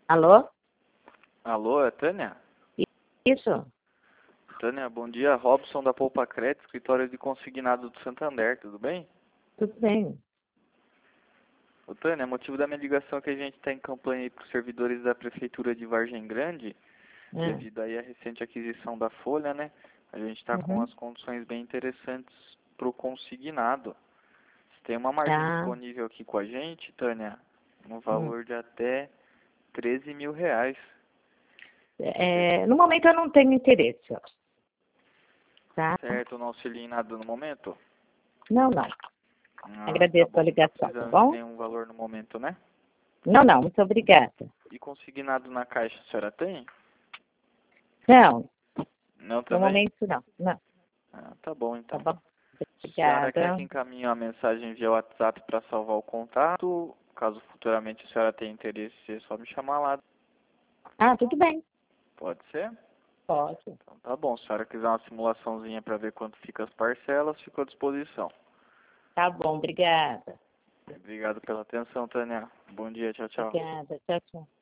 Alô? Alô, é Tânia? Isso? Tânia, bom dia. Robson da Poupa Crédito, escritório de consignado do Santander, tudo bem? Tudo bem. Ô, Tânia, motivo da minha ligação é que a gente está em campanha para os servidores da Prefeitura de Vargem Grande, devido aí à recente aquisição da Folha, né? A gente está com as condições bem interessantes para o consignado. Você tem uma margem disponível aqui com a gente, Tânia, no valor de até R$ 13.000. No momento eu não tenho interesse, ó. Tá? Certo, não auxilia em nada no momento? Não. Agradeço a ligação, tá bom? Não tem um valor no momento, né? Não, muito obrigada. E consignado na caixa a senhora tem? Não, Não no também? momento não. Ah, tá bom então. Tá bom? A senhora quer Obrigada. que encaminhe uma mensagem via WhatsApp para salvar o contato? Caso futuramente a senhora tenha interesse, é só me chamar lá. Ah, tudo bem. Pode ser? Pode. Então tá bom. Se a senhora quiser uma simulaçãozinha para ver quanto fica as parcelas, fico à disposição. Tá bom, obrigada. Obrigado pela atenção, Tânia. Bom dia, tchau, tchau. Obrigada. Tchau, tchau.